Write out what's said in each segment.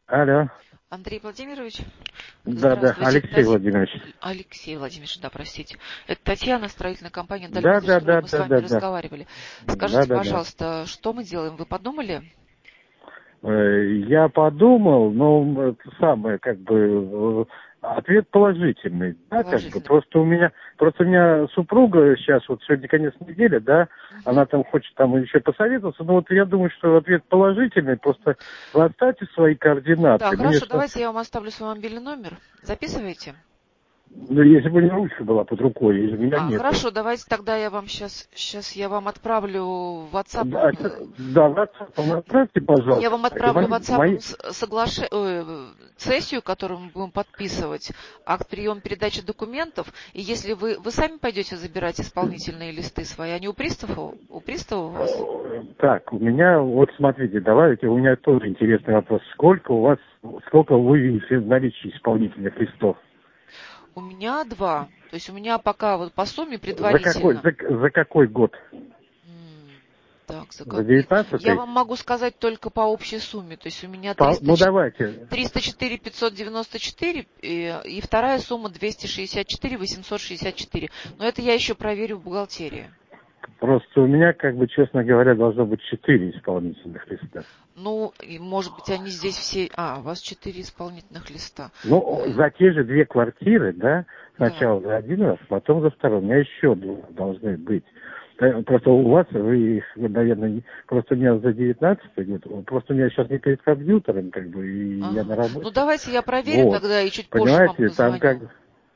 Алло. Андрей Владимирович? Да, Здравствуйте. Алексей Владимирович. Алексей Владимирович, да, простите. Это Татьяна, строительная компания Да, Дальматов да, Строй. да, Мы с да, вами да, да. разговаривали. Да, Скажите, да, да. пожалуйста, что мы делаем? Вы подумали? Я подумал, но это самое, ответ положительный, да, Положительно. просто у меня супруга сейчас, вот сегодня конец недели, да, Мгм. она там хочет там еще посоветоваться, но вот я думаю, что ответ положительный, просто вы оставьте свои Да, координаты, мне хорошо, что, давайте я вам оставлю свой мобильный номер. Записывайте. ну, если бы у меня ручка была под рукой, и у меня нету. Хорошо, давайте тогда я вам сейчас я вам отправлю Да, WhatsApp. да, WhatsApp отправьте, Я вам пожалуйста, и отправлю мои. WhatsApp сессию, которую мы будем подписывать, акт приема передачи документов. И если вы сами пойдете забирать исполнительные листы свои, они у пристава у вас? Так, у меня, вот смотрите, давайте, у меня тоже интересный вопрос. Сколько вы видите в наличии исполнительных листов? У меня два. То есть у меня пока вот по сумме За какой, предварительно. за какой год? М, Так, за За какой? Я 19-й? вам могу сказать только по общей сумме. То есть у меня 300, Ну, давайте. 304 594 и вторая сумма 264 864. Но это я еще проверю в бухгалтерии. Просто у меня, честно говоря, должно быть 4 исполнительных листа. Ну, и, может быть, они здесь все... у вас 4 исполнительных листа. Ну, за те же две квартиры, да, Да. сначала за один раз, потом за второй. У меня еще два должны быть. Просто у вас, вы их, наверное, просто у меня за 19-й год, просто у меня сейчас не перед компьютером, и я на Ага. Ну, работе. давайте я проверю Вот. тогда и чуть позже вам Понимаете, там позвоню.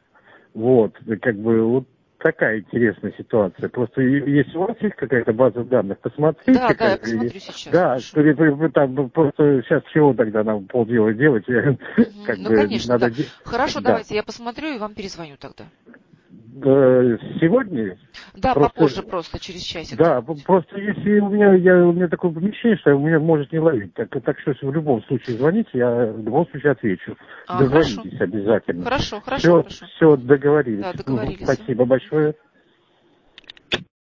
вот такая интересная ситуация. Просто если у вас есть какая-то база данных, Да, посмотрите, да, я посмотрю сейчас, да, хорошо. вы там просто сейчас чего тогда нам полдела делать, Мгм. Ну, конечно, да. надо, Хорошо, да. давайте я посмотрю и вам перезвоню тогда. Сегодня Да, попозже просто, просто, через часик да, где-нибудь. просто если у меня такое помещение, что у меня может не ловить. Так что если в любом случае звоните, я в любом случае отвечу. Хорошо. Дозвонитесь обязательно. Хорошо, хорошо, Все, хорошо. все договорились. Да, договорились. Спасибо большое.